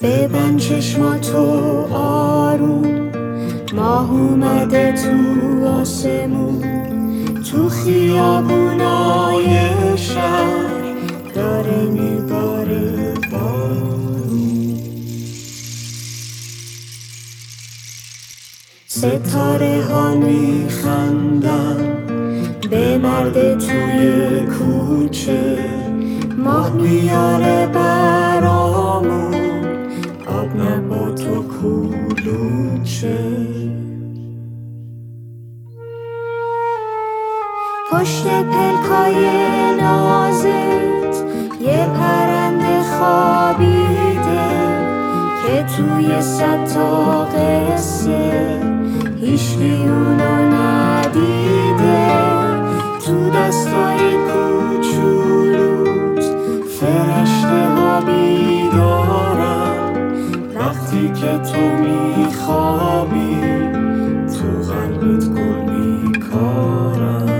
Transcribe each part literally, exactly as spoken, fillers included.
ببند چشماتو آروم، ماه اومده تو آسمون، تو خیابونای شهر داره میباره بارون. ستاره ها میخندن به مرد توی کوچه، ماه میاره برامون آب نبات و کلوچه. پشت پلکای نازت یه پرنده خوابیده که توی صد تا قصه هیچکی اونو ندیده. تو دستای کوچولوت فرشته ها بیدارن، وقتی که تو میخوابی تو قلبت گل میکارن.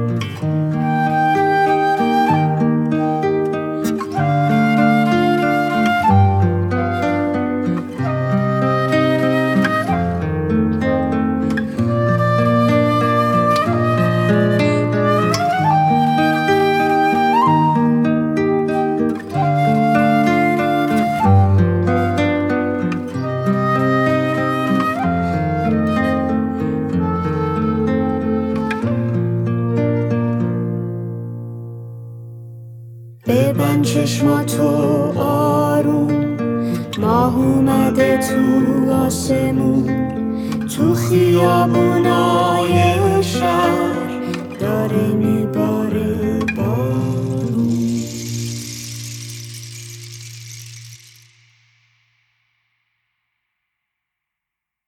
ببند چشماتو آروم، ماه اومده تو آسمون، تو خیابونای شهر داره میباره